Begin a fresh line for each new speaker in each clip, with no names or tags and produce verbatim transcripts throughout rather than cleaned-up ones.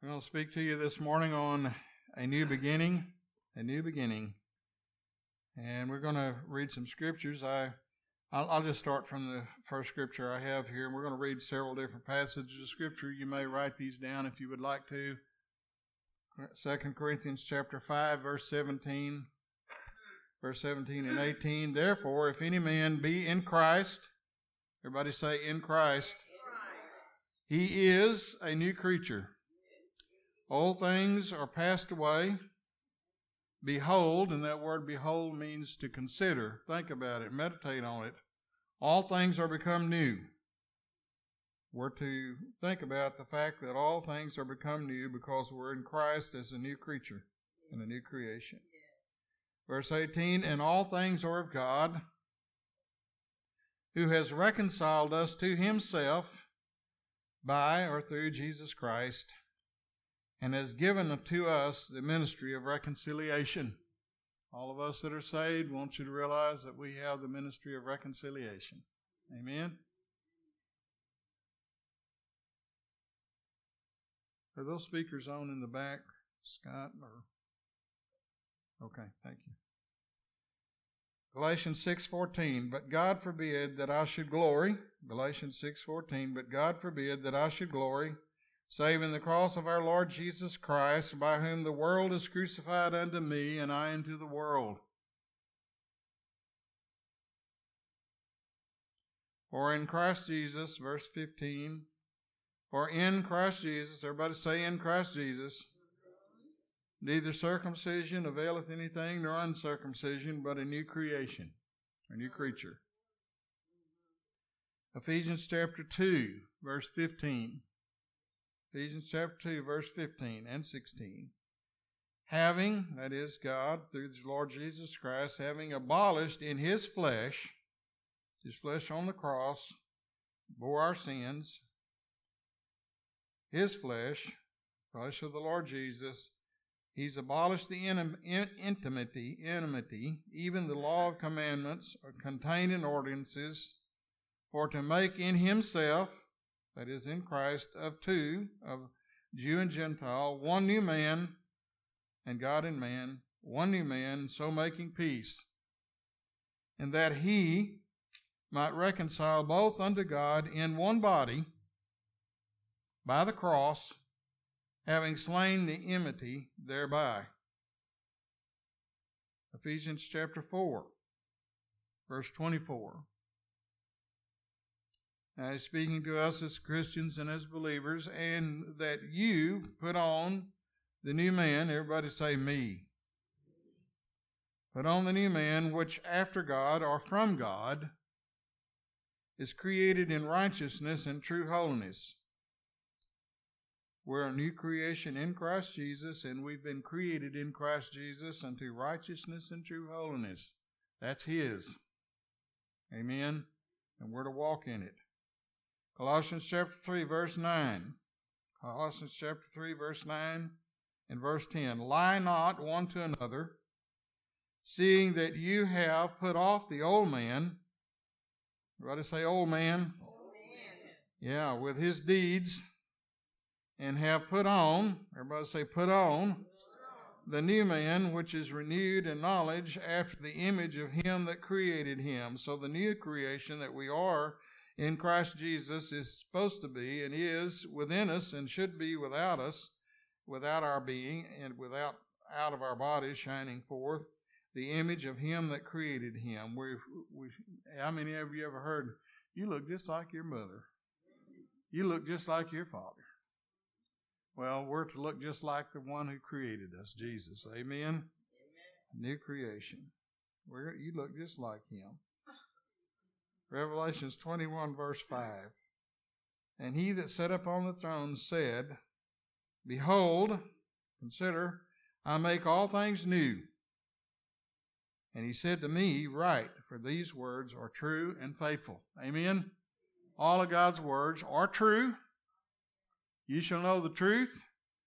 I'm going to speak to you this morning on a new beginning, a new beginning. And we're going to read some scriptures. I, I'll, I'll just start from the first scripture I have here. And we're going to read several different passages of scripture. You may write these down if you would like to. Second Corinthians chapter five, verse seventeen. Verse seventeen and eighteen. Therefore, if any man be in Christ, everybody say in Christ, he is a new creature. Old things are passed away. Behold, and that word behold means to consider. Think about it. Meditate on it. All things are become new. We're to think about the fact that all things are become new because we're in Christ as a new creature and a new creation. Verse eighteen, and all things are of God, who has reconciled us to himself by or through Jesus Christ, and has given to us the ministry of reconciliation. All of us that are saved want you to realize that we have the ministry of reconciliation. Amen? Are those speakers on in the back, Scott? Or okay, thank you. Galatians six fourteen, but God forbid that I should glory. Galatians six fourteen, but God forbid that I should glory, save in the cross of our Lord Jesus Christ, by whom the world is crucified unto me, and I unto the world. For in Christ Jesus, verse fifteen, for in Christ Jesus, everybody say in Christ Jesus, neither circumcision availeth anything nor uncircumcision, but a new creation, a new creature. Ephesians chapter two, verse fifteen. Ephesians chapter two, verse fifteen and sixteen. Having, that is God, through the Lord Jesus Christ, having abolished in his flesh, his flesh on the cross, bore our sins, his flesh, flesh of the Lord Jesus, he's abolished the in, in, intimacy, enmity, even the law of commandments contained in ordinances, for to make in himself, that is in Christ, of two, of Jew and Gentile, one new man, and God and man, one new man, so making peace, and that he might reconcile both unto God in one body by the cross, having slain the enmity thereby. Ephesians chapter four, verse twenty-four. Now he's speaking to us as Christians and as believers, and that you put on the new man. Everybody say me. Put on the new man, which after God or from God is created in righteousness and true holiness. We're a new creation in Christ Jesus, and we've been created in Christ Jesus unto righteousness and true holiness. That's his. Amen. And we're to walk in it. Colossians chapter three, verse nine. Colossians chapter three, verse nine and verse ten. Lie not one to another, seeing that you have put off the old man. Everybody say old man. Old man. Yeah, with his deeds, and have put on, everybody say put on, the new man, which is renewed in knowledge after the image of him that created him. So the new creation that we are in Christ Jesus is supposed to be and is within us and should be without us, without our being and without out of our bodies shining forth the image of him that created him. We, we, how many of you ever heard, you look just like your mother? You look just like your father. Well, we're to look just like the one who created us, Jesus. Amen? Amen. New creation. We're, you look just like him. Revelations twenty-one, verse five. And he that sat upon the throne said, behold, consider, I make all things new. And he said to me, write, for these words are true and faithful. Amen? All of God's words are true. You shall know the truth.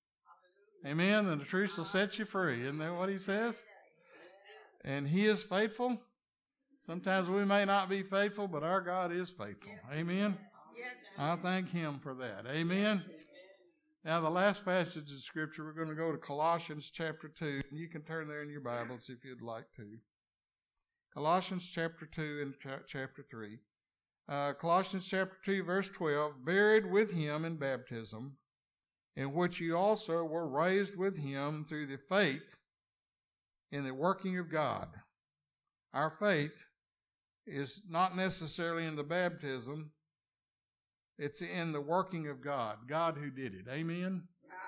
Amen. And the truth shall set you free. Isn't that what he says? And he is faithful. Sometimes we may not be faithful, but our God is faithful. Amen. I thank him for that. Amen. Now, the last passage of Scripture, we're going to go to Colossians chapter two. And you can turn there in your Bibles if you'd like to. Colossians chapter two and cha- chapter three. Uh, Colossians chapter two, verse twelve, buried with him in baptism, in which you also were raised with him through the faith in the working of God. Our faith is not necessarily in the baptism. It's in the working of God. God who did it. Amen?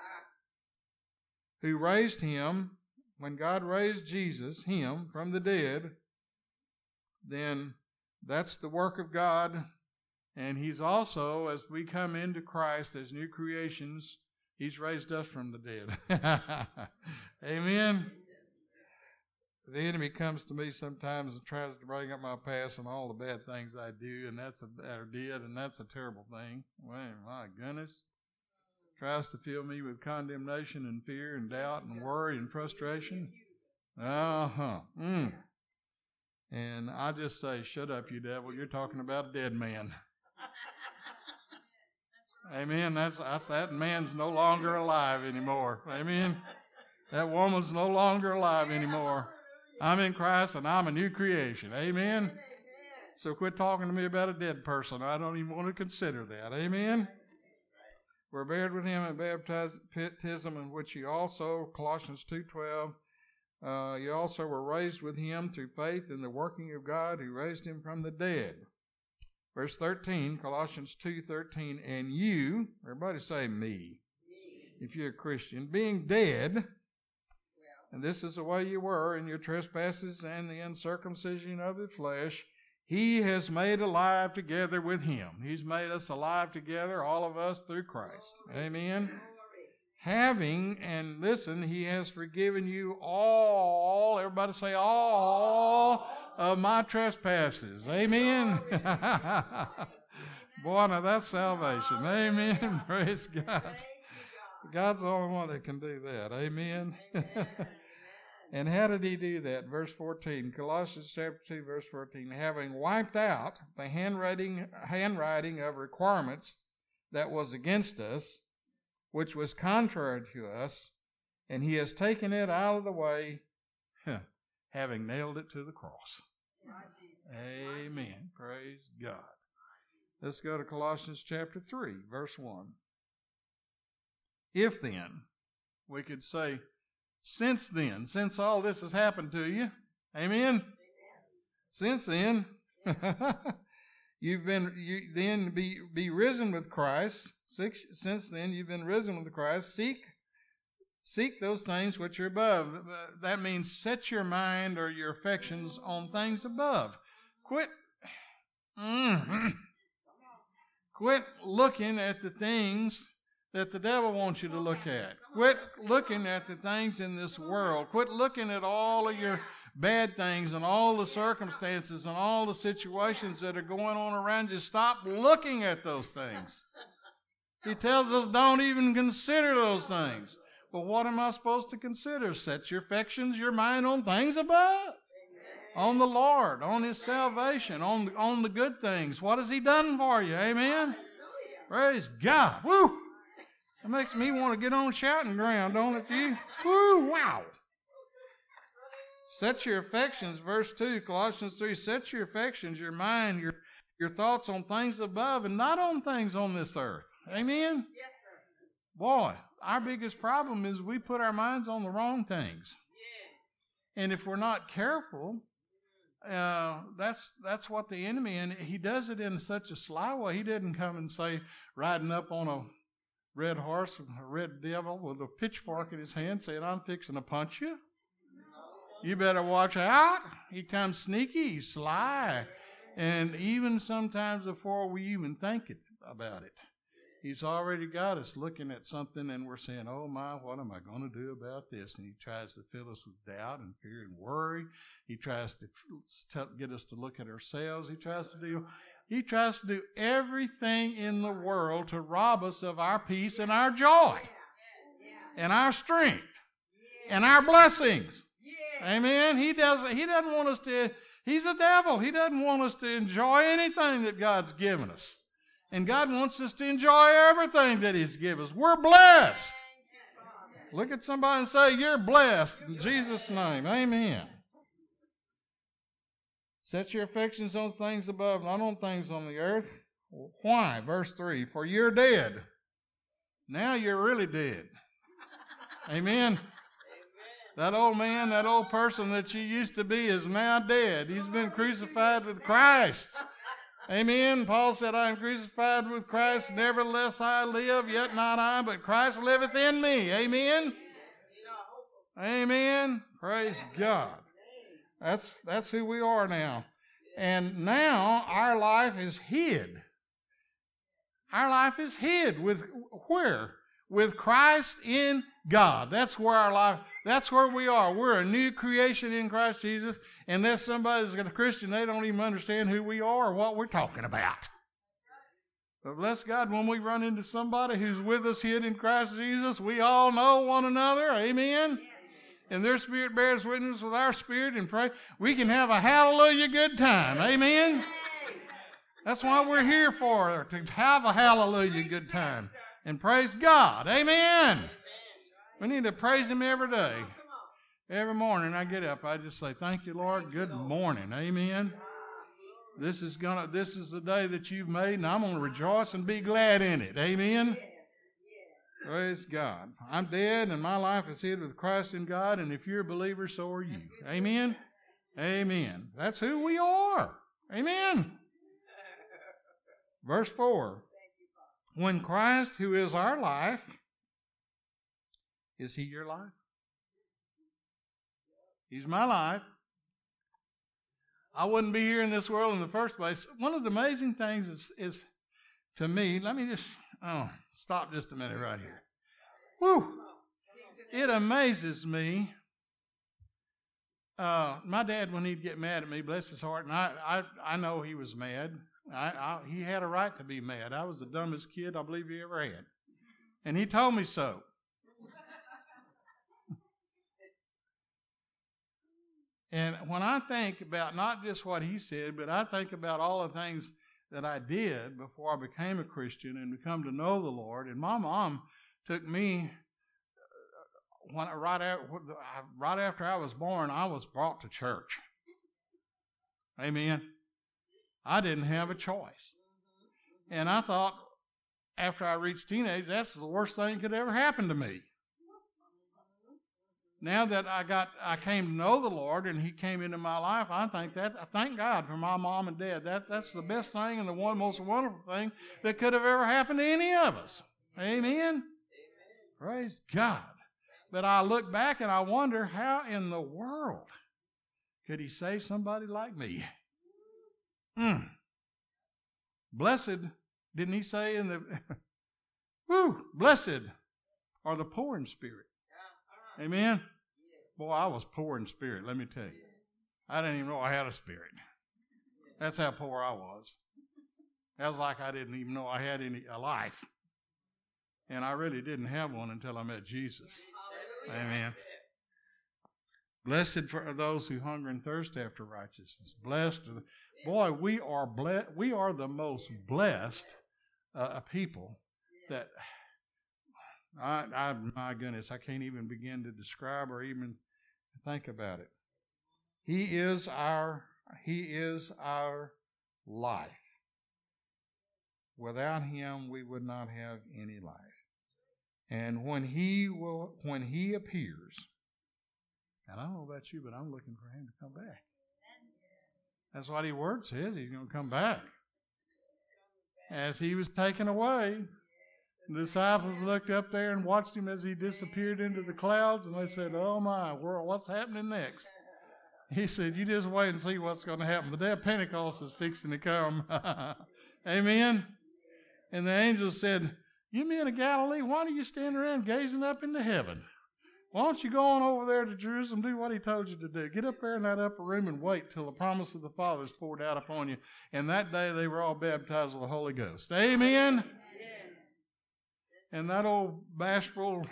Who raised him. When God raised Jesus, him, from the dead, then that's the work of God. And he's also, as we come into Christ as new creations, he's raised us from the dead. Amen? The enemy comes to me sometimes and tries to bring up my past and all the bad things I do, and that's a or did, and that's a terrible thing. Well, my goodness. Tries to fill me with condemnation and fear and doubt and worry and frustration. Uh-huh. Mm. And I just say, shut up, you devil. You're talking about a dead man. Amen. That's, that's that man's no longer alive anymore. Amen. That woman's no longer alive anymore. I'm in Christ and I'm a new creation. Amen? So quit talking to me about a dead person. I don't even want to consider that. Amen? We're buried with him in baptism, in which you also, Colossians two twelve, uh, you also were raised with him through faith in the working of God who raised him from the dead. Verse thirteen, Colossians two thirteen, and you, everybody say me, me. If you're a Christian, being dead, and this is the way you were in your trespasses and the uncircumcision of the flesh, he has made alive together with him. He's made us alive together, all of us, through Christ. Amen? Having, and listen, he has forgiven you all, everybody say all, of my trespasses. Amen? Boy, now that's salvation. Amen? Praise God. God's the only one that can do that. Amen? And how did he do that? Verse fourteen, Colossians chapter two, verse fourteen, having wiped out the handwriting, handwriting of requirements that was against us, which was contrary to us, and he has taken it out of the way, huh, having nailed it to the cross. Amen. Praise God. Let's go to Colossians chapter three, verse one. If then, we could say, since then, since all this has happened to you, amen? Amen. Since then, you've been, you then be, be risen with Christ. Six, since then, you've been risen with Christ. Seek, seek those things which are above. That means set your mind or your affections on things above. Quit, mm, quit looking at the things that the devil wants you to look at. Quit looking at the things in this world. Quit looking at all of your bad things and all the circumstances and all the situations that are going on around you. Stop looking at those things. He tells us don't even consider those things. Well, what am I supposed to consider? Set your affections, your mind on things above. On the Lord, on his salvation, on, on the good things. What has he done for you? Amen? Praise God. Woo! That makes me want to get on shouting ground, don't it, you? Woo, wow. Set your affections, verse two, Colossians three, set your affections, your mind, your, your thoughts on things above and not on things on this earth. Amen? Yes, sir. Boy, our biggest problem is we put our minds on the wrong things. Yeah. And if we're not careful, uh, that's that's what the enemy, and he does it in such a sly way. He didn't come and say, riding up on a red horse, a red devil with a pitchfork in his hand saying, I'm fixing to punch you. You better watch out. He comes sneaky, he's sly. And even sometimes before we even think it, about it, he's already got us looking at something and we're saying, oh my, what am I going to do about this? And he tries to fill us with doubt and fear and worry. He tries to get us to look at ourselves. He tries to do He tries to do everything in the world to rob us of our peace and our joy and our strength and our blessings. Amen. He doesn't, he doesn't want us to, he's a devil. He doesn't want us to enjoy anything that God's given us. And God wants us to enjoy everything that He's given us. We're blessed. Look at somebody and say, you're blessed in Jesus' name. Amen. Set your affections on things above, not on things on the earth. Why? Verse three, for you're dead. Now you're really dead. Amen. That old man, that old person that you used to be is now dead. He's been crucified with Christ. Amen. Paul said, I am crucified with Christ. Nevertheless I live, yet not I, but Christ liveth in me. Amen. Amen. Praise God. That's, that's who we are now. And now our life is hid. Our life is hid with where? With Christ in God. That's where our life, that's where we are. We're a new creation in Christ Jesus. Unless somebody's a Christian, they don't even understand who we are or what we're talking about. But bless God, when we run into somebody who's with us hid in Christ Jesus, we all know one another. Amen. And their spirit bears witness with our spirit, and pray we can have a hallelujah good time. Amen. That's why we're here for, to have a hallelujah good time. And praise God. Amen. We need to praise Him every day. Every morning I get up, I just say, thank you, Lord. Good morning. Amen. This is gonna this is the day that you've made, and I'm gonna rejoice and be glad in it. Amen. Praise God. I'm dead, and my life is hid with Christ in God, and if you're a believer, so are you. Amen. Amen. That's who we are. Amen. Verse four. When Christ, who is our life, is He your life? He's my life. I wouldn't be here in this world in the first place. One of the amazing things is, is to me, let me just, oh, stop just a minute right here. Whew. It amazes me. Uh, my dad, when he'd get mad at me, bless his heart, and I, I, I know he was mad. I, I, he had a right to be mad. I was the dumbest kid I believe he ever had. And he told me so. And when I think about not just what he said, but I think about all the things that I did before I became a Christian and come to know the Lord. And my mom took me, when I, right, after, right after I was born, I was brought to church. Amen. I didn't have a choice. And I thought, after I reached teenage, that's the worst thing that could ever happen to me. Now that I got, I came to know the Lord and He came into my life, I think that, I thank God for my mom and dad. That, that's the best thing and the one most wonderful thing that could have ever happened to any of us. Amen? Amen. Praise God. But I look back and I wonder, how in the world could He save somebody like me? Mm. Blessed, didn't He say in the, whew, blessed are the poor in spirit. Amen? Boy, I was poor in spirit, let me tell you. I didn't even know I had a spirit. That's how poor I was. That was like I didn't even know I had any a life. And I really didn't have one until I met Jesus. Amen. Blessed are those who hunger and thirst after righteousness. Blessed are the, boy, we are ble- we are the most blessed uh, people that I, I, my goodness, I can't even begin to describe or even think about it. He is our, He is our life. Without Him, we would not have any life. And when He will, when He appears, and I don't know about you, but I'm looking for Him to come back. That's what His word says. He's going to come back. As He was taken away, the disciples looked up there and watched Him as He disappeared into the clouds, and they said, oh my world, what's happening next? He said, you just wait and see what's going to happen. The day of Pentecost is fixing to come. Amen? And the angel said, you men of Galilee, why do you stand around gazing up into heaven? Why don't you go on over there to Jerusalem, do what He told you to do? Get up there in that upper room and wait till the promise of the Father is poured out upon you. And that day they were all baptized with the Holy Ghost. Amen? And that old bashful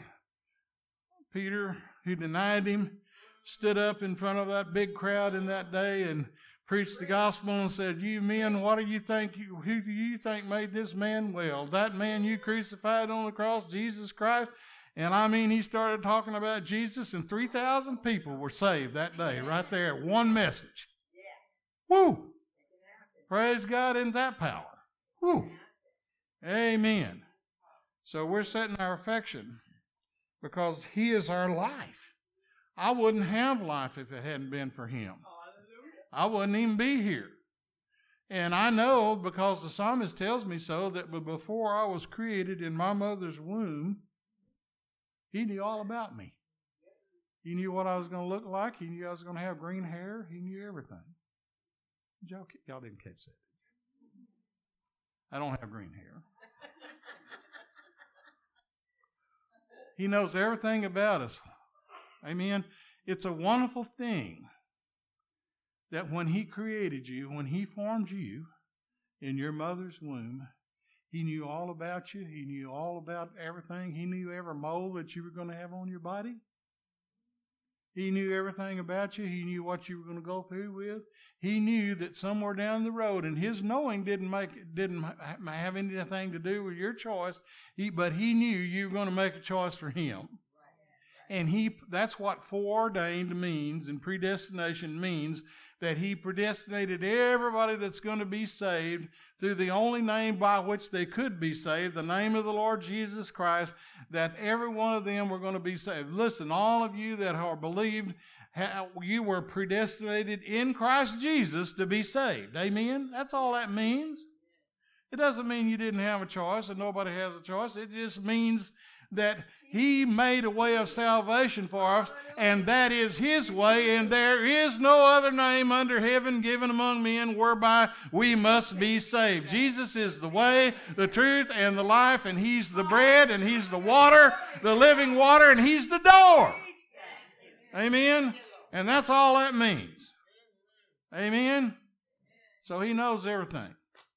Peter, who denied Him, stood up in front of that big crowd in that day and preached the gospel and said, you men, what do you think, you, who do you think made this man well? That man you crucified on the cross, Jesus Christ? And I mean, he started talking about Jesus, and three thousand people were saved that day, right there, one message. Woo! Praise God in that power. Woo! Amen. So we're setting our affection because he is our life. I wouldn't have life if it hadn't been for him. I wouldn't even be here. And I know, because the psalmist tells me so, that before I was created in my mother's womb, he knew all about me. He knew what I was going to look like. He knew I was going to have green hair. He knew everything. Y'all, y'all didn't catch that. I don't have green hair. He knows everything about us. Amen. It's a wonderful thing that when he created you, when he formed you in your mother's womb, he knew all about you. He knew all about everything. He knew every mole that you were going to have on your body. He knew everything about you. He knew what you were going to go through with. He knew that somewhere down the road, and his knowing didn't make didn't have anything to do with your choice. He, but he knew you were going to make a choice for him. And he that's what foreordained means, and predestination means, that he predestinated everybody that's going to be saved through the only name by which they could be saved, the name of the Lord Jesus Christ, that every one of them were going to be saved. Listen, all of you that are believed, you were predestinated in Christ Jesus to be saved. Amen? That's all that means. It doesn't mean you didn't have a choice and nobody has a choice. It just means that he made a way of salvation for us, and that is his way, and there is no other name under heaven given among men whereby we must be saved. Jesus is the way, the truth, and the life, and he's the bread, and he's the water, the living water, and he's the door. Amen? And that's all that means. Amen? So he knows everything.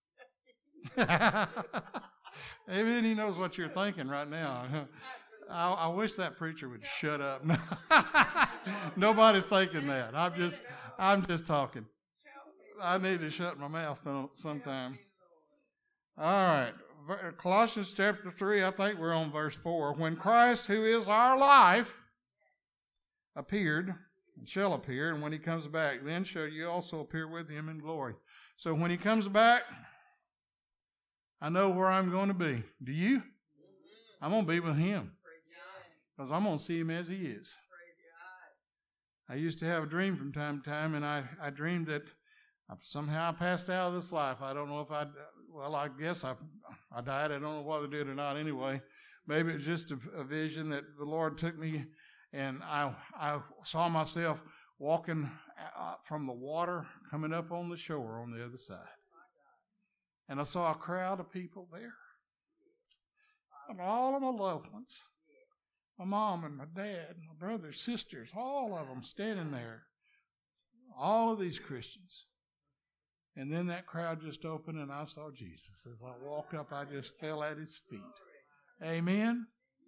Amen? He knows what you're thinking right now. I, I wish that preacher would shut up. Nobody's thinking that. I'm just, I'm just talking. I need to shut my mouth sometime. All right, Colossians chapter three. I think we're on verse four. When Christ, who is our life, appeared and shall appear, and when he comes back, then shall you also appear with him in glory. So when he comes back, I know where I'm going to be. Do you? I'm going to be with him. Because I'm going to see him as he is. I used to have a dream from time to time, and I, I dreamed that somehow I passed out of this life. I don't know if I, well, I guess I I died. I don't know whether I did or not anyway. Maybe it was just a, a vision that the Lord took me, and I I saw myself walking from the water coming up on the shore on the other side. And I saw a crowd of people there. And all of my loved ones. My mom and my dad, my brothers, sisters, all of them standing there. All of these Christians. And then that crowd just opened and I saw Jesus. As I walked up, I just fell at his feet. Amen?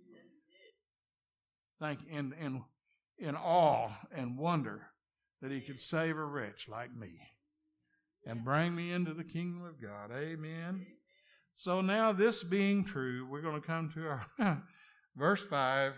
Thank you. In, in, in awe and wonder that he could save a wretch like me and bring me into the kingdom of God. Amen? So now, this being true, we're going to come to our verse five.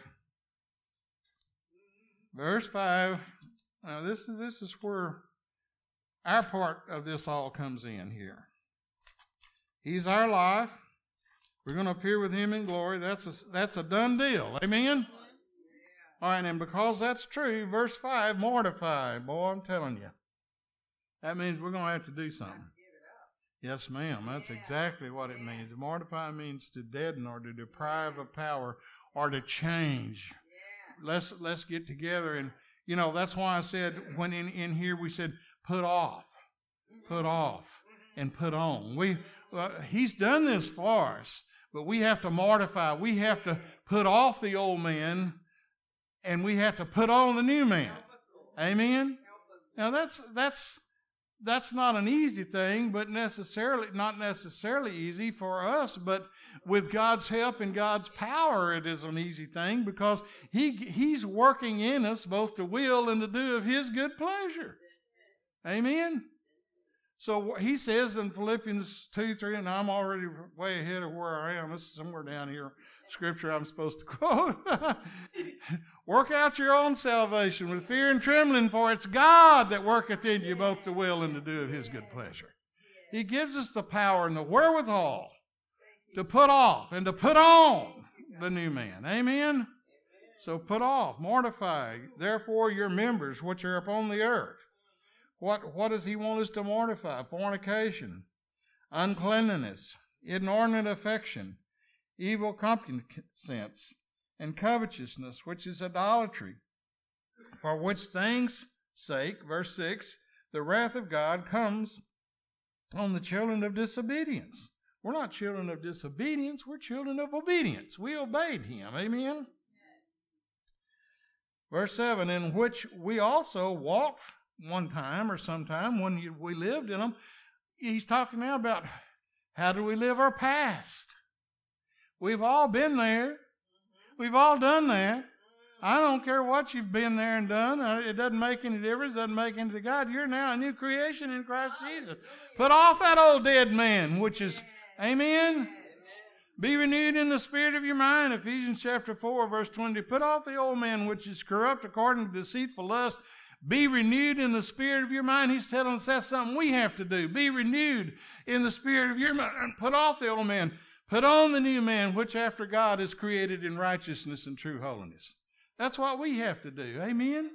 Verse five. Now, this is this is where our part of this all comes in here. He's our life. We're going to appear with him in glory. That's a, that's a done deal. Amen? All right, and because that's true, verse five, mortify. Boy, I'm telling you. That means we're going to have to do something. Yes, ma'am. That's exactly what it means. Mortify means to deaden or to deprive of power or to change. Let's let's get together. And, you know, that's why I said when in, in here we said put off, put off, and put on. We uh, He's done this for us, but we have to mortify. We have to put off the old man, and we have to put on the new man. Amen? Now, that's that's... That's not an easy thing, but necessarily not necessarily easy for us. But with God's help and God's power, it is an easy thing because He He's working in us both to will and to do of His good pleasure. Amen. So he says in Philippians two, three, and I'm already way ahead of where I am. This is somewhere down here, scripture I'm supposed to quote. Work out your own salvation with fear and trembling, for it's God that worketh in you both to will and to do of his good pleasure. He gives us the power and the wherewithal to put off and to put on the new man. Amen? So put off, mortify, therefore, your members which are upon the earth. What, what does he want us to mortify? Fornication, uncleanness, inordinate affection, evil concupiscence, and covetousness, which is idolatry. For which things' sake, verse six, the wrath of God comes on the children of disobedience. We're not children of disobedience, we're children of obedience. We obeyed him. Amen? Verse seven, in which we also walked one time or sometime when you, we lived in them. He's talking now about how do we live our past. We've all been there. We've all done that. I don't care what you've been there and done. It doesn't make any difference. It doesn't make any to God. You're now a new creation in Christ Jesus. Put off that old dead man, which is, amen? Be renewed in the spirit of your mind. Ephesians chapter four, verse twenty. Put off the old man, which is corrupt according to deceitful lust. Be renewed in the spirit of your mind. He's telling us that's something we have to do. Be renewed in the spirit of your mind. Put off the old man. Put on the new man, which after God is created in righteousness and true holiness. That's what we have to do. Amen? Amen.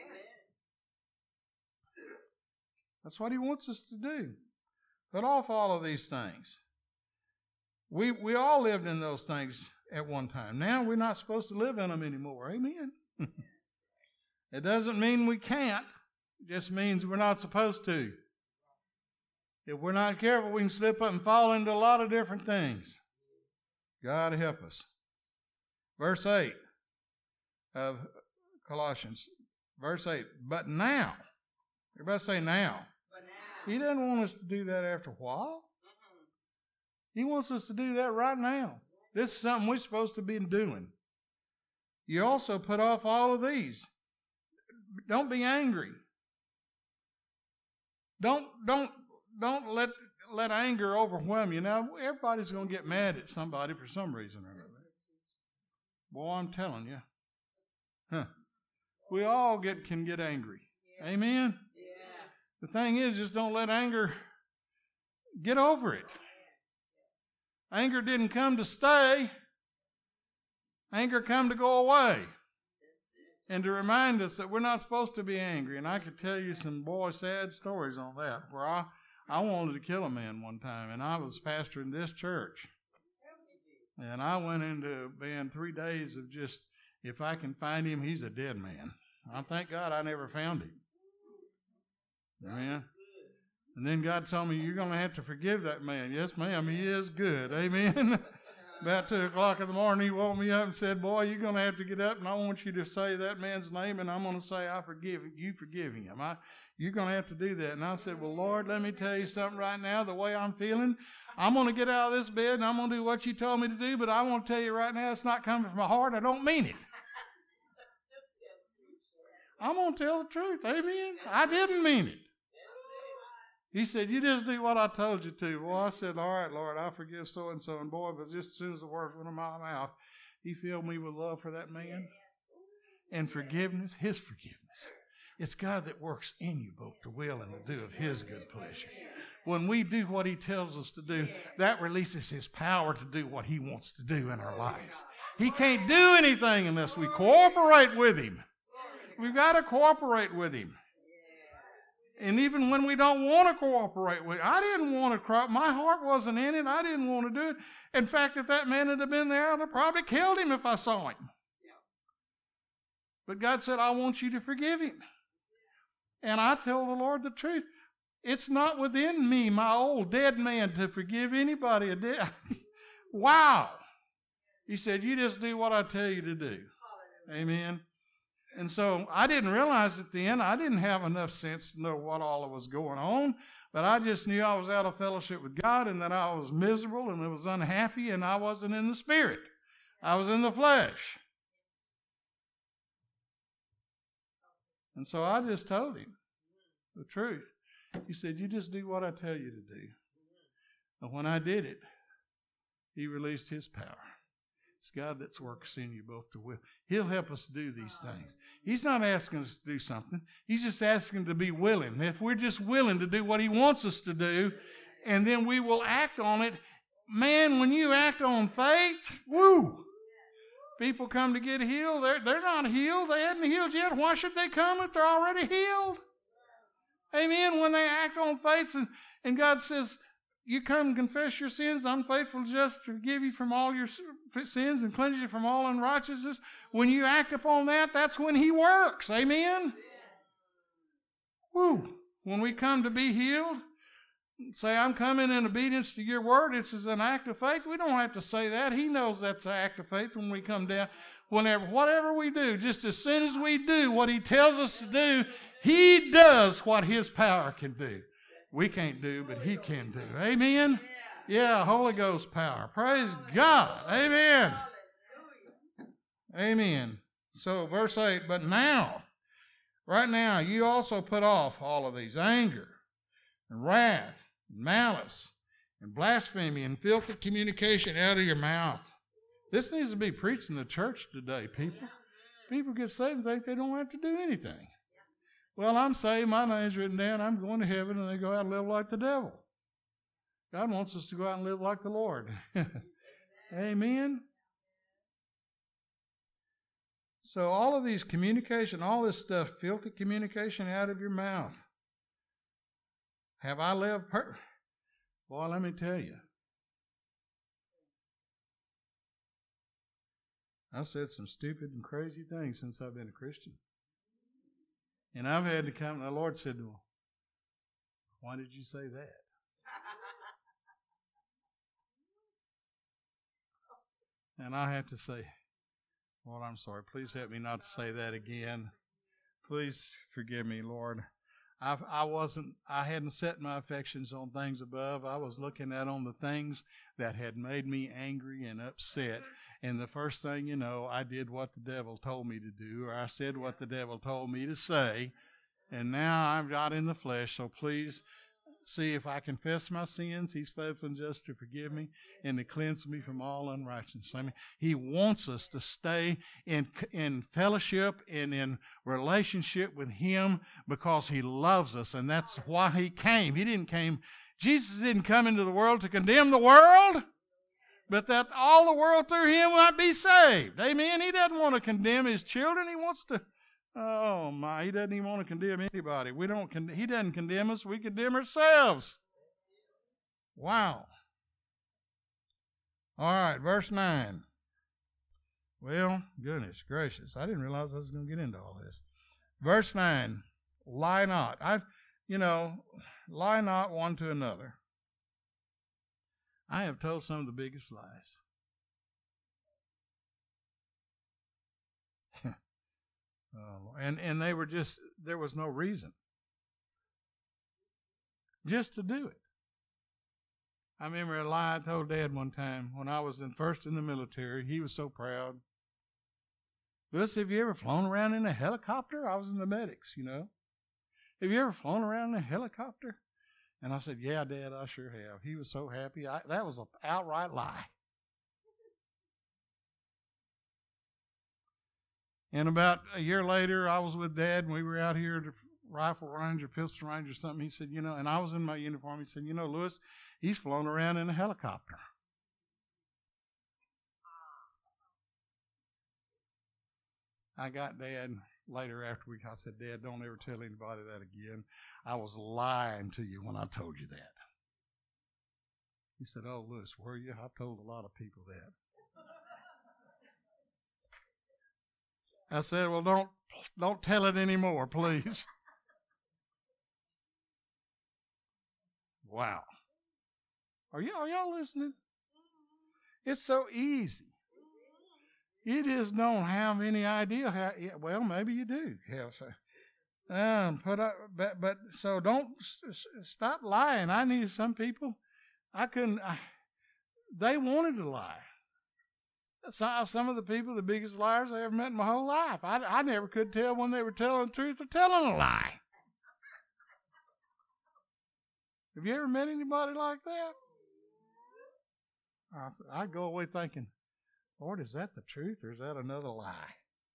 That's what he wants us to do. Put off all of these things. We, we all lived in those things at one time. Now we're not supposed to live in them anymore. Amen? It doesn't mean we can't. It just means we're not supposed to. If we're not careful, we can slip up and fall into a lot of different things. God help us. Verse eight of Colossians. Verse eight. But now. Everybody say now. But now. He doesn't want us to do that after a while. Mm-hmm. He wants us to do that right now. This is something we're supposed to be doing. You also put off all of these. Don't be angry. Don't don't don't let let anger overwhelm you. Now everybody's going to get mad at somebody for some reason or another. Boy, I'm telling you, huh? We all get can get angry. Yeah. Amen. Yeah. The thing is, just don't let anger get over it. Anger didn't come to stay. Anger come to go away. And to remind us that we're not supposed to be angry. And I could tell you some, boy, sad stories on that. Where I, I wanted to kill a man one time, and I was pastor in this church. And I went into being three days of just, if I can find him, he's a dead man. I thank God I never found him. Amen. And then God told me, you're going to have to forgive that man. Yes, ma'am, he is good. Amen. About two o'clock in the morning, he woke me up and said, boy, you're going to have to get up, and I want you to say that man's name, and I'm going to say, I forgive you forgiving him. I, you're going to have to do that. And I said, well, Lord, let me tell you something right now, the way I'm feeling. I'm going to get out of this bed, and I'm going to do what you told me to do, but I want to tell you right now, it's not coming from my heart. I don't mean it. I'm going to tell the truth. Amen. I didn't mean it. He said, you just do what I told you to. Well, I said, all right, Lord, I forgive so-and-so. And boy, but just as soon as the words went in my mouth, he filled me with love for that man and forgiveness, his forgiveness. It's God that works in you both to will and to do of his good pleasure. When we do what he tells us to do, that releases his power to do what he wants to do in our lives. He can't do anything unless we cooperate with him. We've got to cooperate with him. And even when we don't want to cooperate with it, I didn't want to cry. My heart wasn't in it. I didn't want to do it. In fact, if that man had been there, I'd have probably killed him if I saw him. But God said, I want you to forgive him. And I tell the Lord the truth. It's not within me, my old dead man, to forgive anybody. A dead. Wow. He said, you just do what I tell you to do. Amen. And so I didn't realize at the end, I didn't have enough sense to know what all was going on, but I just knew I was out of fellowship with God and that I was miserable and I was unhappy and I wasn't in the spirit. I was in the flesh. And so I just told him the truth. He said, you just do what I tell you to do. And when I did it, he released his power. It's God that works in you both to will. He'll help us do these things. He's not asking us to do something. He's just asking to be willing. If we're just willing to do what he wants us to do, and then we will act on it. Man, when you act on faith, woo! People come to get healed. They're, they're not healed. They hadn't healed yet. Why should they come if they're already healed? Amen. When they act on faith and, and God says, you come and confess your sins, I'm faithful just to forgive you from all your sins and cleanse you from all unrighteousness. When you act upon that, that's when he works. Amen? Woo. When we come to be healed, say, I'm coming in obedience to your word. This is an act of faith. We don't have to say that. He knows that's an act of faith when we come down. Whenever, whatever we do, just as soon as we do what he tells us to do, he does what his power can do. We can't do, but he can do. Amen? Yeah, Holy Ghost power. Praise God. Amen. Amen. So, verse eight, but now, right now, you also put off all of these, anger and wrath, and malice, and blasphemy, and filthy communication out of your mouth. This needs to be preached in the church today, people. People get saved and think they don't have to do anything. Well, I'm saved, my name's written down, I'm going to heaven, and they go out and live like the devil. God wants us to go out and live like the Lord. Amen? So all of these communication, all this stuff, filthy communication out of your mouth. Have I lived per- Boy, let me tell you. I've said some stupid and crazy things since I've been a Christian. And I've had to come, and the Lord said, well, why did you say that? And I had to say, Lord, I'm sorry. Please help me not to say that again. Please forgive me, Lord. I, I wasn't, I hadn't set my affections on things above. I was looking at on the things that had made me angry and upset. And the first thing you know, I did what the devil told me to do, or I said what the devil told me to say. And now I'm not in the flesh, so please see if I confess my sins. He's faithful and just to forgive me and to cleanse me from all unrighteousness. I mean, he wants us to stay in, in fellowship and in relationship with him because he loves us, and that's why he came. He didn't came, Jesus didn't come into the world to condemn the world, but that all the world through him might be saved. Amen. He doesn't want to condemn his children. He wants to, oh my, he doesn't even want to condemn anybody. We don't. Con- he doesn't condemn us. We condemn ourselves. Wow. All right, verse nine. Well, goodness gracious. I didn't realize I was going to get into all this. Verse nine, lie not. I, you know, lie not one to another. I have told some of the biggest lies. oh, and, and they were just, there was no reason. Just to do it. I remember a lie I told Dad one time when I was in first in the military. He was so proud. Louis, have you ever flown around in a helicopter? I was in the medics, you know. Have you ever flown around in a helicopter? And I said, yeah, Dad, I sure have. He was so happy. I, that was an outright lie. And about a year later, I was with Dad, and we were out here to rifle range or pistol range or something. He said, you know, and I was in my uniform. He said, you know, Louis, he's flown around in a helicopter. I got Dad later after we, I said, Dad, don't ever tell anybody that again. I was lying to you when I told you that. He said, oh, Louis, were you? I told a lot of people that. I said, well, don't don't tell it anymore, please. Wow. Are y'all, are y'all listening? It's so easy. You just don't have any idea how, well, maybe you do have some. Um, put up, but, but so don't s- stop lying. I knew some people, I couldn't, I, they wanted to lie. So, some of the people, the biggest liars I ever met in my whole life. I, I never could tell when they were telling the truth or telling a lie. Have you ever met anybody like that? I, I go away thinking, Lord, is that the truth or is that another lie?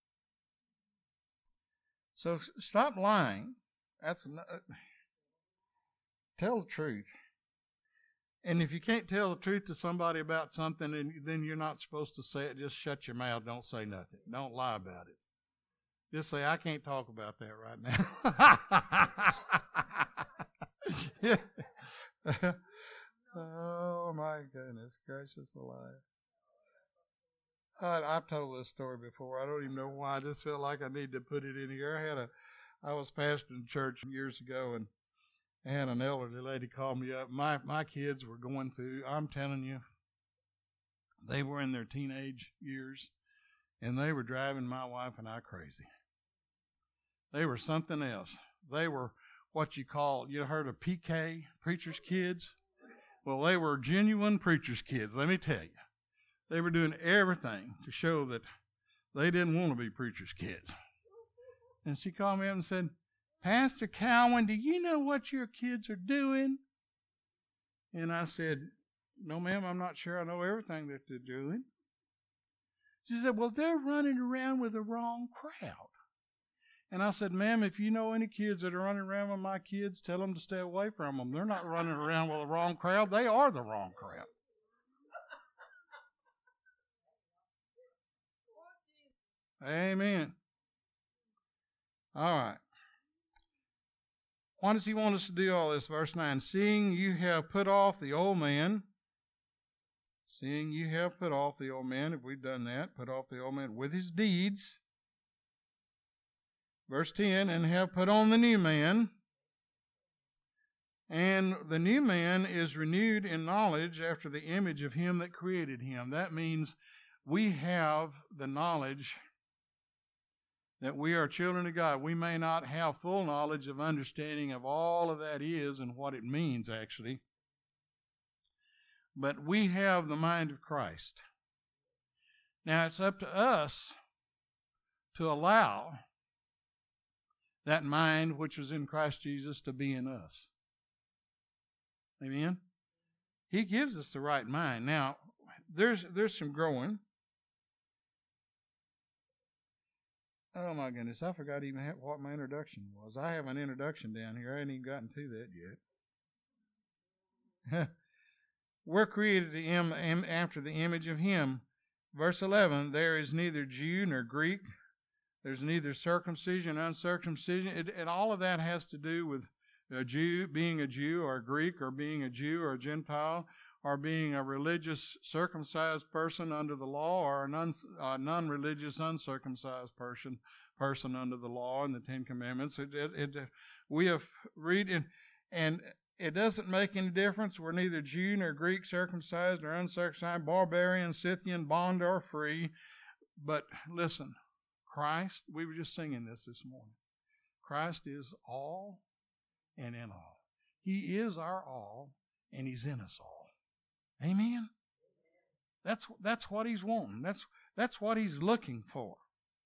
So stop lying. That's uh, tell the truth. And if you can't tell the truth to somebody about something, then you're not supposed to say it. Just shut your mouth. Don't say nothing. Don't lie about it. Just say, I can't talk about that right now. Yeah. Oh, my goodness gracious alive. I, I've told this story before. I don't even know why. I just felt like I need to put it in here. I had a, I was pastoring church years ago, and I had an elderly lady call me up. My my kids were going through, I'm telling you, they were in their teenage years, and they were driving my wife and I crazy. They were something else. They were what you call, you heard of P K, preacher's kids? Well, they were genuine preacher's kids, let me tell you. They were doing everything to show that they didn't want to be preacher's kids. And she called me up and said, Pastor Cowan, do you know what your kids are doing? And I said, no, ma'am, I'm not sure I know everything that they're doing. She said, well, they're running around with the wrong crowd. And I said, ma'am, if you know any kids that are running around with my kids, tell them to stay away from them. They're not running around with the wrong crowd. They are the wrong crowd. Amen. All right. Why does he want us to do all this? Verse nine, seeing you have put off the old man, seeing you have put off the old man, if we've done that, put off the old man with his deeds. Verse ten, and have put on the new man, and the new man is renewed in knowledge after the image of him that created him. That means we have the knowledge that we are children of God. We may not have full knowledge of understanding of all of that is and what it means, actually. But we have the mind of Christ. Now, it's up to us to allow that mind which was in Christ Jesus to be in us. Amen? He gives us the right mind. Now, there's there's some growing. Oh, my goodness. I forgot even what my introduction was. I have an introduction down here. I ain't even gotten to that yet. We're created after the image of him. Verse eleven, there is neither Jew nor Greek. There's neither circumcision, uncircumcision. It, and all of that has to do with a Jew, being a Jew or a Greek, or being a Jew or a Gentile, or being a religious circumcised person under the law, or a non, uh, non-religious uncircumcised person person under the law and the Ten Commandments. It, it, it, we have read, in, and it doesn't make any difference. We're neither Jew nor Greek, circumcised nor uncircumcised, barbarian, Scythian, bond or free. But listen, Christ, we were just singing this this morning. Christ is all and in all. He is our all, and he's in us all. Amen? That's that's what he's wanting. That's that's what he's looking for.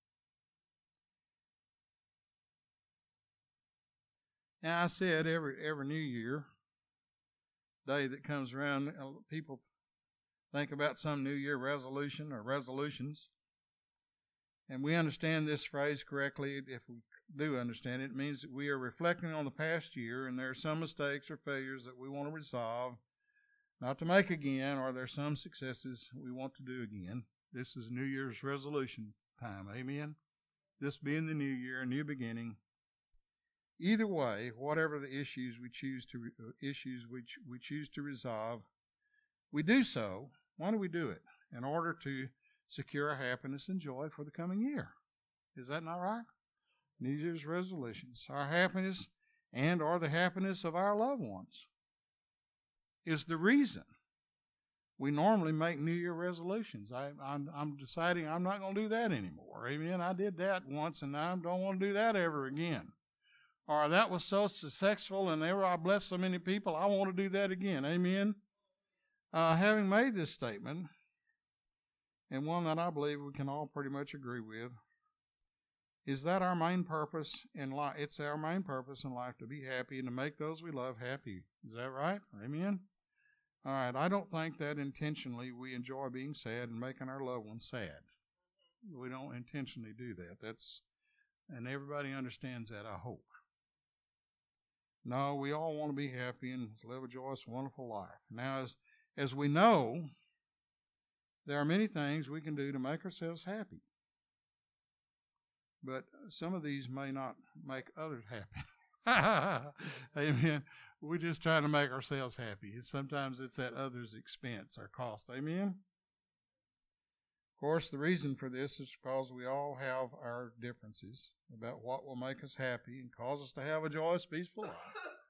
Now, I said every every New Year day that comes around, people think about some New Year resolution or resolutions. And we understand this phrase correctly. If we do understand it, it means that we are reflecting on the past year, and there are some mistakes or failures that we want to resolve, not to make again, or there are some successes we want to do again. This is New Year's resolution time. Amen? This being the new year, a new beginning. Either way, whatever the issues we choose to uh, issues which we choose to resolve, we do so. Why do we do it? In order to secure our happiness and joy for the coming year. Is that not right? New Year's resolutions. Our happiness and or the happiness of our loved ones is the reason we normally make New Year resolutions. I, I'm, I'm deciding I'm not going to do that anymore. Amen. I did that once, and I don't want to do that ever again. Or that was so successful, and ever I blessed so many people, I want to do that again. Amen. Uh, having made this statement, and one that I believe we can all pretty much agree with, Is that our main purpose in life? It's our main purpose in life to be happy and to make those we love happy. Is that right? Amen? All right, I don't think that intentionally we enjoy being sad and making our loved ones sad. We don't intentionally do that. That's, and everybody understands that, I hope. No, we all want to be happy and live a joyous, wonderful life. Now, as, as we know, there are many things we can do to make ourselves happy. But some of these may not make others happy. Amen. We're just trying to make ourselves happy. Sometimes it's at others' expense or cost. Amen. Of course, the reason for this is because we all have our differences about what will make us happy and cause us to have a joyous, peaceful life.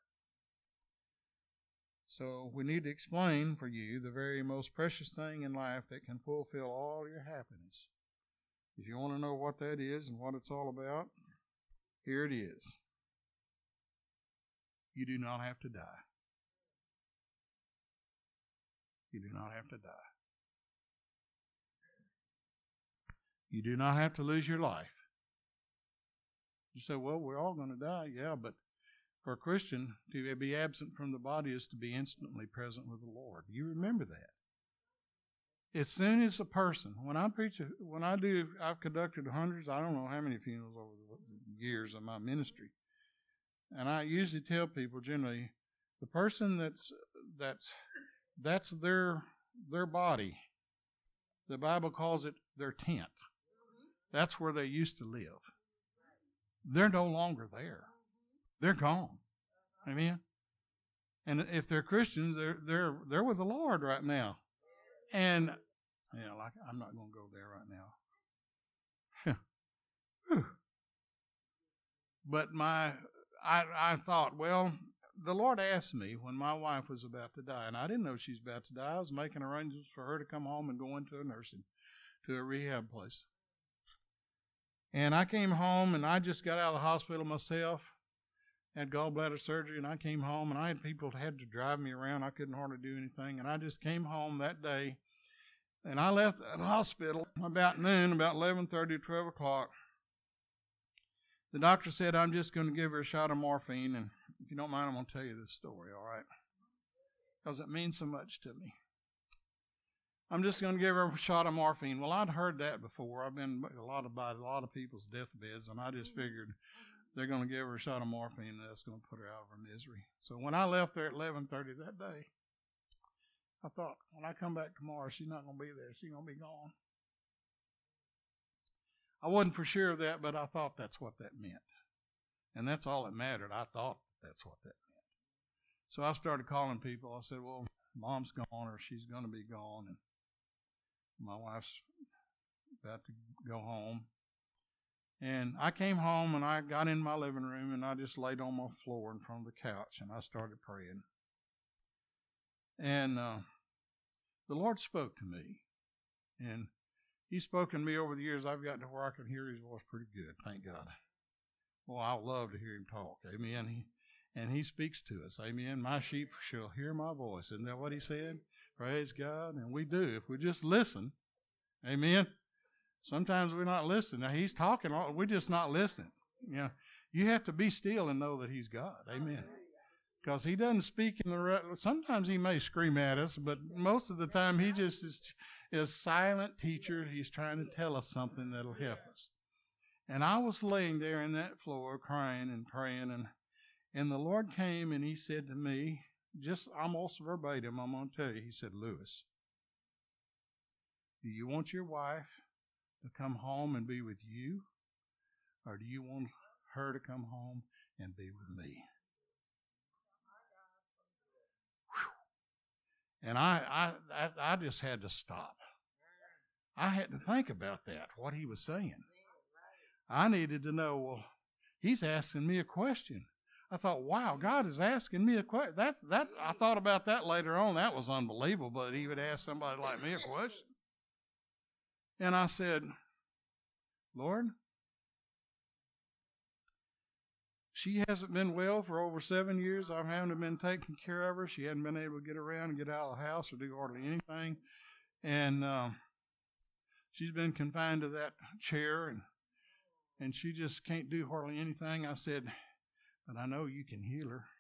So we need to explain for you the very most precious thing in life that can fulfill all your happiness. If you want to know what that is and what it's all about, here it is. You do not have to die. You do not have to die. You do not have to lose your life. You say, well, we're all going to die. Yeah, but for a Christian, to be absent from the body is to be instantly present with the Lord. You remember that. As soon as a person, when I preach, when I do, I've conducted hundreds, I don't know how many funerals over the years of my ministry. And I usually tell people generally, the person that's, that's, that's their, their body. The Bible calls it their tent. That's where they used to live. They're no longer there. They're gone. Amen. And if they're Christians, they're they're they're with the Lord right now. And you know, like I'm not going to go there right now. But my I I thought, well, the Lord asked me when my wife was about to die, and I didn't know she was about to die. I was making arrangements for her to come home and go into a nursing, to a rehab place. And I came home, and I just got out of the hospital myself, had gallbladder surgery, and I came home, and I had people that had to drive me around. I couldn't hardly do anything, and I just came home that day, and I left the hospital about noon, about eleven thirty, twelve o'clock. The doctor said, I'm just going to give her a shot of morphine, and if you don't mind, I'm going to tell you this story, all right? Because it means so much to me. I'm just going to give her a shot of morphine. Well, I'd heard that before. I've been a lot of, by a lot of people's deathbeds, and I just figured they're going to give her a shot of morphine, and that's going to put her out of her misery. So when I left there at eleven thirty that day, I thought, when I come back tomorrow, she's not going to be there. She's going to be gone. I wasn't for sure of that, but I thought that's what that meant. And that's all that mattered. I thought that's what that meant. So I started calling people. I said, well, Mom's gone, or she's going to be gone, and my wife's about to go home. And I came home, and I got in my living room, and I just laid on my floor in front of the couch, and I started praying. And uh, the Lord spoke to me. And He's spoken to me over the years. I've gotten to where I can hear His voice pretty good, thank God. Well, I love to hear Him talk. Amen. He, and He speaks to us. Amen. My sheep shall hear my voice. Isn't that what He said? Praise God. And we do. If we just listen. Amen. Sometimes we're not listening. Now, He's talking. We're just not listening. You know, you have to be still and know that He's God. Amen. Because He doesn't speak in the right. Sometimes He may scream at us, but most of the time He just is, is a silent teacher. He's trying to tell us something that'll help us. And I was laying there in that floor crying and praying, and and the Lord came and He said to me, just almost verbatim, I'm going to tell you, He said, Lewis, do you want your wife to come home and be with you, or do you want her to come home and be with me? Whew. And I, I, I, I just had to stop. I had to think about that, what He was saying. I needed to know, well, He's asking me a question. I thought, wow, God is asking me a question. That's that. I thought about that later on. That was unbelievable that He would ask somebody like me a question. And I said, Lord, she hasn't been well for over seven years. I haven't been taking care of her. She hadn't been able to get around and get out of the house or do hardly anything. And uh, she's been confined to that chair. And and she just can't do hardly anything. I said, but I know you can heal her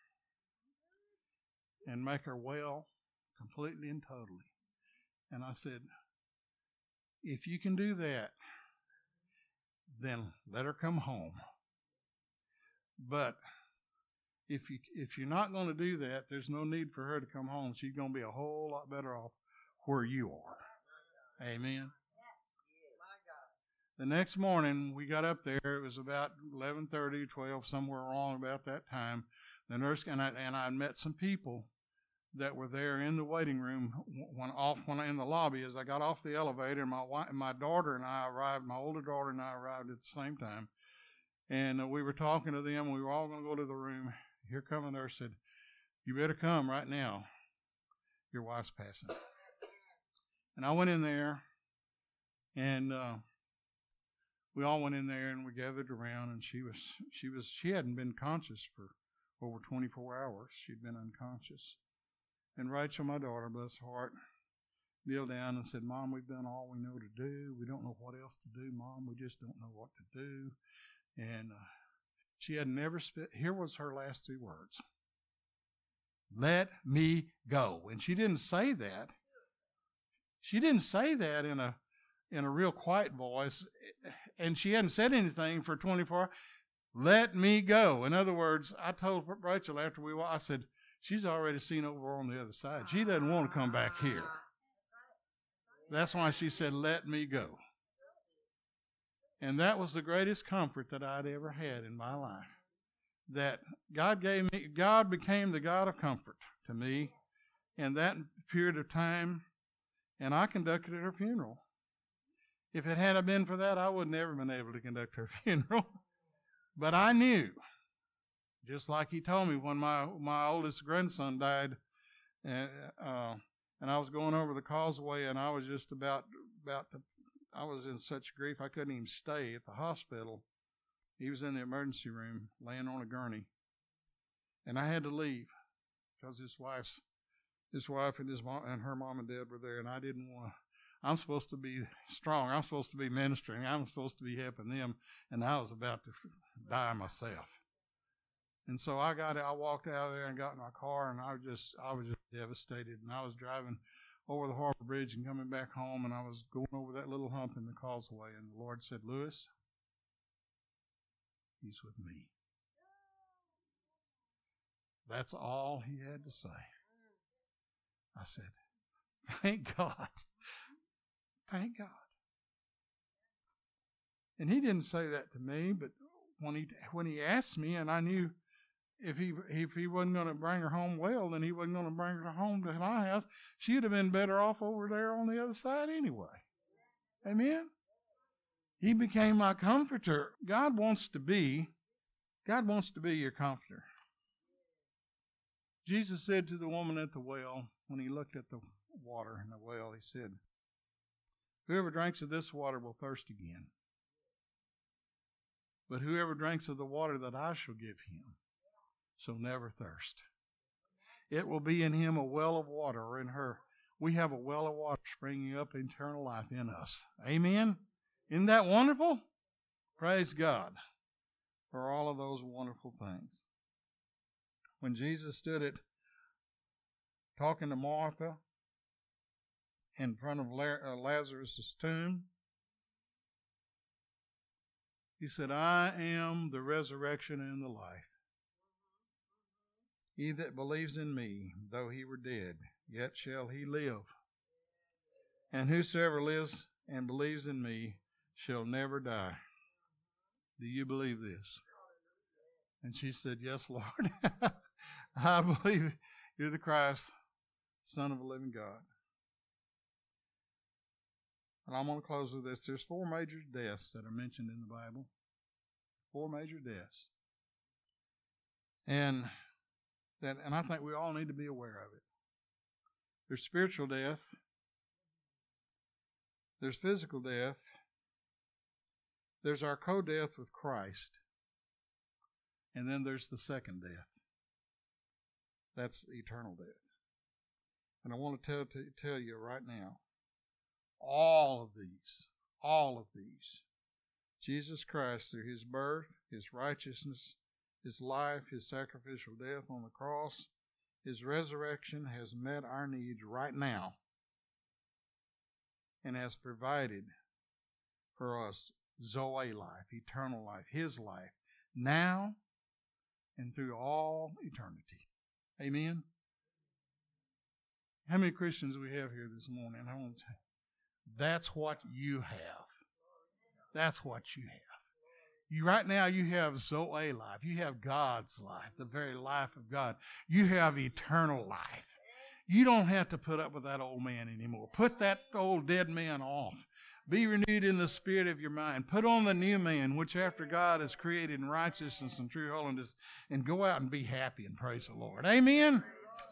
and make her well completely and totally. And I said, if you can do that, then let her come home. But if you if you're not going to do that, there's no need for her to come home. She's going to be a whole lot better off where you are. Amen. The next morning, we got up there. It was about eleven thirty, twelve, somewhere along about that time. The nurse and I and I met some people that were there in the waiting room when off when I, in the lobby. As I got off the elevator, my wife, my daughter and I arrived. My older daughter and I arrived at the same time, and uh, we were talking to them. We were all going to go to the room. Here come a nurse, said, "You better come right now. Your wife's passing." And I went in there, and uh, we all went in there, and we gathered around. And she was she was she hadn't been conscious for over twenty-four hours. She'd been unconscious. And Rachel, my daughter, bless her heart, kneeled down and said, "Mom, we've done all we know to do. We don't know what else to do, Mom. We just don't know what to do." And uh, she had never spit. Here was her last three words: "Let me go." And she didn't say that. She didn't say that in a in a real quiet voice, and she hadn't said anything for twenty-four hours. Let me go. In other words, I told Rachel after we walked, I said, she's already seen over on the other side. She doesn't want to come back here. That's why she said, let me go. And that was the greatest comfort that I'd ever had in my life. That God gave me, God became the God of comfort to me in that period of time, and I conducted her funeral. If it hadn't been for that, I would never have been able to conduct her funeral. But I knew, just like he told me when my, my oldest grandson died, uh, uh, and I was going over the causeway, and I was just about, about to, I was in such grief I couldn't even stay at the hospital. He was in the emergency room, laying on a gurney, and I had to leave because his wife's, his wife and his mom and her mom and dad were there, and I didn't want to. I'm supposed to be strong. I'm supposed to be ministering. I'm supposed to be helping them, and I was about to die myself. And so I got, I walked out of there and got in my car, and I was just, I was just devastated. And I was driving over the Harbor Bridge and coming back home, and I was going over that little hump in the causeway, and the Lord said, "Lewis, He's with me." That's all He had to say. I said, "Thank God. Thank God." And He didn't say that to me, but when he when he asked me, and I knew if he if he wasn't going to bring her home well, then he wasn't going to bring her home to my house. She'd have been better off over there on the other side anyway. Amen? He became my comforter. God wants to be, God wants to be your comforter. Jesus said to the woman at the well, when He looked at the water in the well, He said, "Whoever drinks of this water will thirst again. But whoever drinks of the water that I shall give him shall never thirst. It will be in him a well of water," or in her. We have a well of water springing up eternal life in us. Amen? Isn't that wonderful? Praise God for all of those wonderful things. When Jesus stood at talking to Martha in front of Lazarus' tomb, He said, "I am the resurrection and the life. He that believes in me, though he were dead, yet shall he live. And whosoever lives and believes in me shall never die." Do you believe this? And she said, "Yes, Lord. I believe You're the Christ, Son of the living God." And I'm going to close with this. There's four major deaths that are mentioned in the Bible. Four major deaths. And that, and I think we all need to be aware of it. There's spiritual death. There's physical death. There's our co-death with Christ. And then there's the second death. That's eternal death. And I want to tell, to tell you right now, all of these, all of these Jesus Christ, through his birth, his righteousness, his life, his sacrificial death on the cross, his resurrection has met our needs right now and has provided for us Zoe life, eternal life, his life, now and through all eternity. Amen? How many Christians we have here this morning? I want to tell you, that's what you have. That's what you have. You right now you have Zoe life. You have God's life, the very life of God. You have eternal life. You don't have to put up with that old man anymore. Put that old dead man off. Be renewed in the spirit of your mind. Put on the new man, which after God is created in righteousness and true holiness, and go out and be happy and praise the Lord. Amen?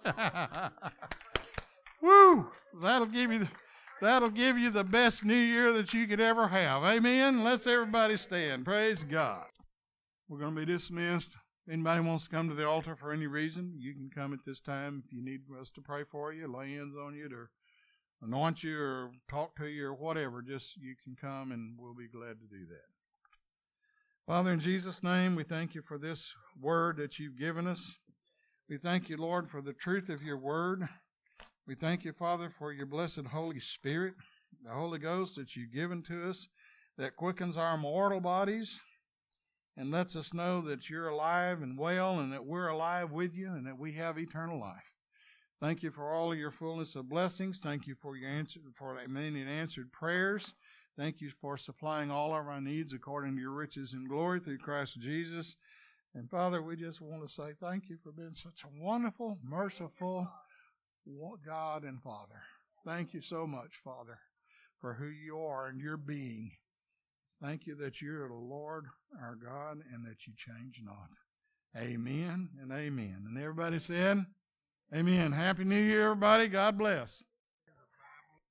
Woo! That'll give you the, that'll give you the best new year that you could ever have. Amen? Let's everybody stand. Praise God. We're going to be dismissed. Anybody wants to come to the altar for any reason, you can come at this time. If you need us to pray for you, lay hands on you, or anoint you, or talk to you, or whatever, just you can come and we'll be glad to do that. Father, in Jesus' name, we thank you for this word that you've given us. We thank you, Lord, for the truth of your word. We thank you, Father, for your blessed Holy Spirit, the Holy Ghost that you've given to us, that quickens our mortal bodies and lets us know that you're alive and well, and that we're alive with you, and that we have eternal life. Thank you for all of your fullness of blessings. Thank you for your answer, for many answered prayers. Thank you for supplying all of our needs according to your riches and glory through Christ Jesus. And Father, we just want to say thank you for being such a wonderful, merciful God and Father. Thank you so much, Father, for who you are and your being. Thank you that you're the Lord, our God, and that you change not. Amen and amen. And everybody said, amen. Happy New Year, everybody. God bless.